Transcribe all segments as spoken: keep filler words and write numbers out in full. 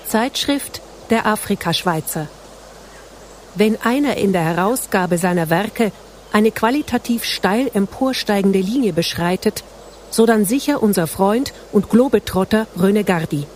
Zeitschrift der Afrikaschweizer. Wenn einer in der Herausgabe seiner Werke eine qualitativ steil emporsteigende Linie beschreitet, so dann sicher unser Freund und Globetrotter René Gardy.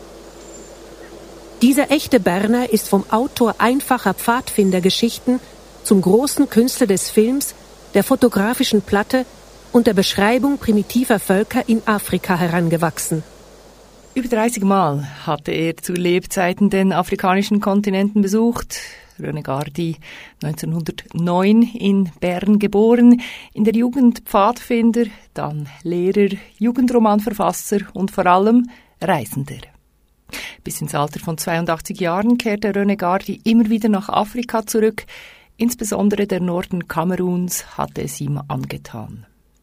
Dieser echte Berner ist vom Autor einfacher Pfadfindergeschichten zum großen Künstler des Films, der fotografischen Platte und der Beschreibung primitiver Völker in Afrika herangewachsen. Über dreißig Mal hatte er zu Lebzeiten den afrikanischen Kontinenten besucht. René Gardy, neunzehnhundertneun in Bern geboren, in der Jugend Pfadfinder, dann Lehrer, Jugendromanverfasser und vor allem Reisender. Bis ins Alter von zweiundachtzig Jahren kehrte René Gardy immer wieder nach Afrika zurück. Insbesondere der Norden Kameruns hatte es ihm angetan.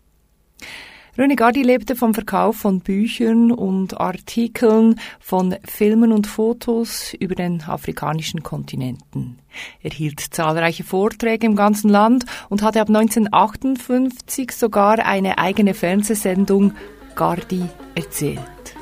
René Gardy lebte vom Verkauf von Büchern und Artikeln, von Filmen und Fotos über den afrikanischen Kontinenten. Er hielt zahlreiche Vorträge im ganzen Land und hatte ab neunzehnhundertachtundfünfzig sogar eine eigene Fernsehsendung «Gardy erzählt».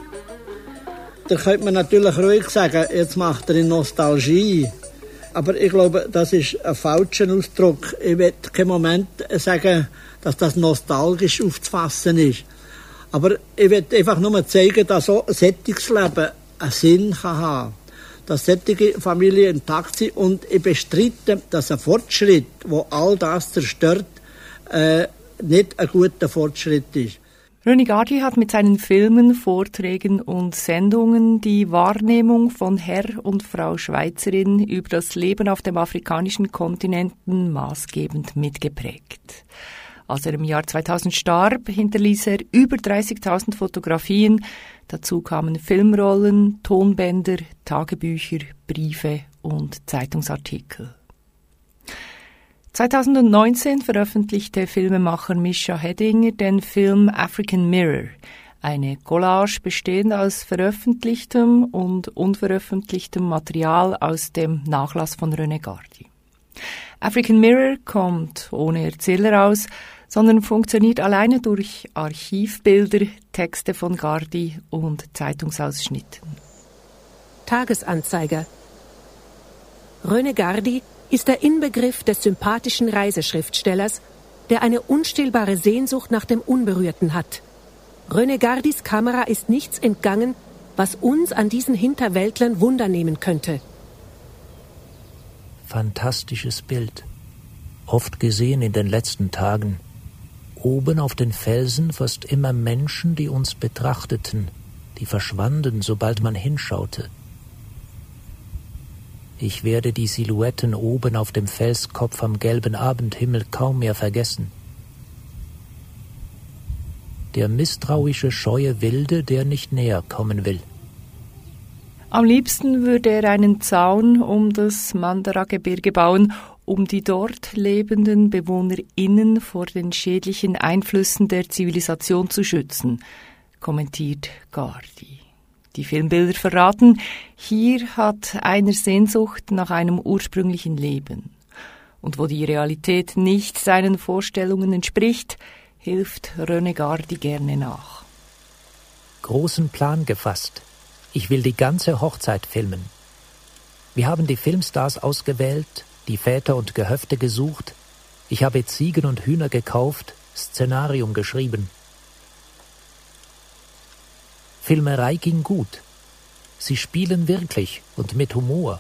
Da könnte man natürlich ruhig sagen, jetzt macht er in Nostalgie. Aber ich glaube, das ist ein falscher Ausdruck. Ich will keinen Moment sagen, dass das nostalgisch aufzufassen ist. Aber ich will einfach nur zeigen, dass auch ein solches Leben einen Sinn kann haben. Dass solche Familien intakt sind. Und ich bestreite, dass ein Fortschritt, der all das zerstört, äh, nicht ein guter Fortschritt ist. René Gardy hat mit seinen Filmen, Vorträgen und Sendungen die Wahrnehmung von Herr und Frau Schweizerin über das Leben auf dem afrikanischen Kontinenten maßgebend mitgeprägt. Als er im Jahr zweitausend starb, hinterließ er über dreißigtausend Fotografien. Dazu kamen Filmrollen, Tonbänder, Tagebücher, Briefe und Zeitungsartikel. zweitausendneunzehn veröffentlichte Filmemacher Mischa Heddinger den Film African Mirror, eine Collage bestehend aus veröffentlichtem und unveröffentlichtem Material aus dem Nachlass von René Gardy. African Mirror kommt ohne Erzähler aus, sondern funktioniert alleine durch Archivbilder, Texte von Gardy und Zeitungsausschnitten. Tagesanzeiger. René Gardy ist der Inbegriff des sympathischen Reiseschriftstellers, der eine unstillbare Sehnsucht nach dem Unberührten hat. René Gardys Kamera ist nichts entgangen, was uns an diesen Hinterwäldlern Wunder nehmen könnte. Fantastisches Bild. Oft gesehen in den letzten Tagen. Oben auf den Felsen fast immer Menschen, die uns betrachteten, die verschwanden, sobald man hinschaute. Ich werde die Silhouetten oben auf dem Felskopf am gelben Abendhimmel kaum mehr vergessen. Der misstrauische, scheue Wilde, der nicht näher kommen will. Am liebsten würde er einen Zaun um das Mandara-Gebirge bauen, um die dort lebenden BewohnerInnen vor den schädlichen Einflüssen der Zivilisation zu schützen, kommentiert Gardy. Die Filmbilder verraten, hier hat einer Sehnsucht nach einem ursprünglichen Leben. Und wo die Realität nicht seinen Vorstellungen entspricht, hilft René Gardy gerne nach. Großen Plan gefasst. Ich will die ganze Hochzeit filmen. Wir haben die Filmstars ausgewählt, die Väter und Gehöfte gesucht. Ich habe Ziegen und Hühner gekauft, Szenarium geschrieben. Filmerei ging gut. Sie spielen wirklich und mit Humor.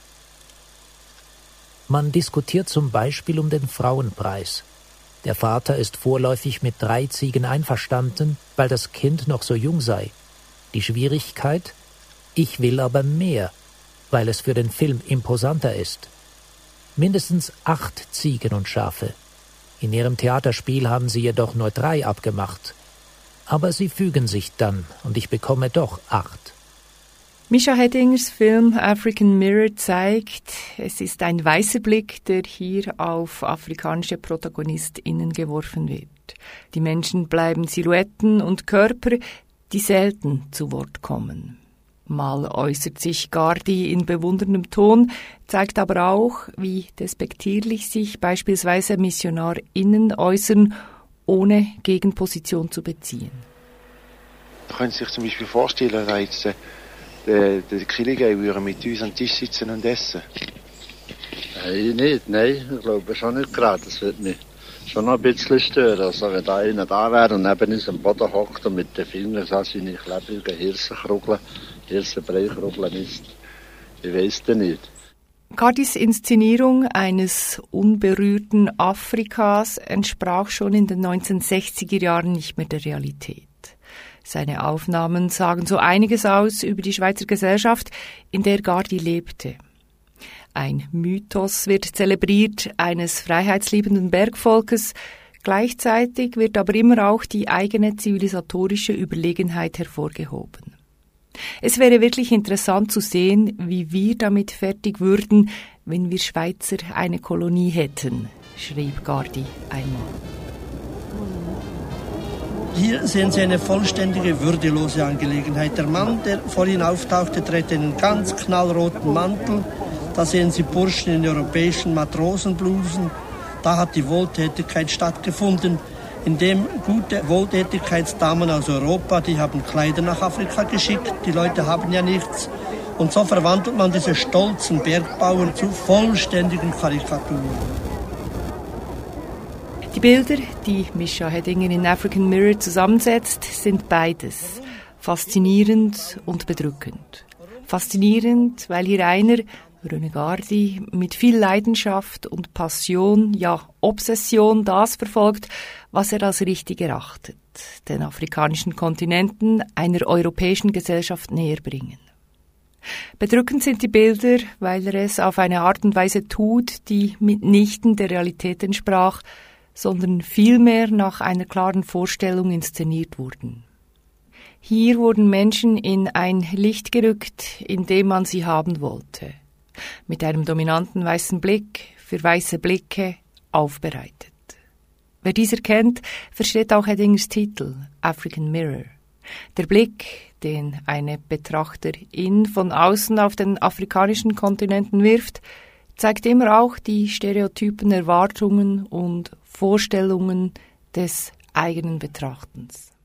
Man diskutiert zum Beispiel um den Frauenpreis. Der Vater ist vorläufig mit drei Ziegen einverstanden, weil das Kind noch so jung sei. Die Schwierigkeit? Ich will aber mehr, weil es für den Film imposanter ist. Mindestens acht Ziegen und Schafe. In ihrem Theaterspiel haben sie jedoch nur drei abgemacht. Aber sie fügen sich dann und ich bekomme doch acht. Mischa Heddingers Film African Mirror zeigt, es ist ein weißer Blick, der hier auf afrikanische ProtagonistInnen geworfen wird. Die Menschen bleiben Silhouetten und Körper, die selten zu Wort kommen. Mal äußert sich Gardy in bewunderndem Ton, zeigt aber auch, wie despektierlich sich beispielsweise MissionarInnen äußern, ohne Gegenposition zu beziehen. Man kann sich zum Beispiel vorstellen, dass jetzt der, der Killigay würde mit uns am Tisch sitzen und essen? Hey, nicht, nein, ich glaube schon nicht gerade. Das wird mich schon noch ein bisschen stören. Also wenn da einer da wäre und neben uns am Boden hockt und mit den Fingern so seine klebrigen Hirsenkrugeln, Hirsenbreikrugeln isst, ich weiss das nicht. Gardis Inszenierung eines unberührten Afrikas entsprach schon in den neunzehnhundertsechziger Jahren nicht mehr der Realität. Seine Aufnahmen sagen so einiges aus über die Schweizer Gesellschaft, in der Gardi lebte. Ein Mythos wird zelebriert eines freiheitsliebenden Bergvolkes, gleichzeitig wird aber immer auch die eigene zivilisatorische Überlegenheit hervorgehoben. Es wäre wirklich interessant zu sehen, wie wir damit fertig würden, wenn wir Schweizer eine Kolonie hätten, schrieb Gardi einmal. Hier sehen Sie eine vollständige, würdelose Angelegenheit. Der Mann, der vor Ihnen auftauchte, trägt einen ganz knallroten Mantel. Da sehen Sie Burschen in europäischen Matrosenblusen. Da hat die Wohltätigkeit stattgefunden, indem gute Wohltätigkeitsdamen aus Europa, die haben Kleider nach Afrika geschickt. Die Leute haben ja nichts. Und so verwandelt man diese stolzen Bergbauern zu vollständigen Karikaturen. Die Bilder, die Mischa Heddinger in African Mirror zusammensetzt, sind beides. Faszinierend und bedrückend. Faszinierend, weil hier einer, René Gardi, mit viel Leidenschaft und Passion, ja Obsession, das verfolgt, was er als richtig erachtet, den afrikanischen Kontinenten einer europäischen Gesellschaft näher bringen. Bedrückend sind die Bilder, weil er es auf eine Art und Weise tut, die mitnichten der Realität entsprach, sondern vielmehr nach einer klaren Vorstellung inszeniert wurden. Hier wurden Menschen in ein Licht gerückt, in dem man sie haben wollte, mit einem dominanten weißen Blick, für weiße Blicke, aufbereitet. Wer dies erkennt, versteht auch Heddingers Titel, African Mirror. Der Blick, den eine Betrachterin von außen auf den afrikanischen Kontinenten wirft, zeigt immer auch die stereotypen Erwartungen und Vorstellungen des eigenen Betrachtens.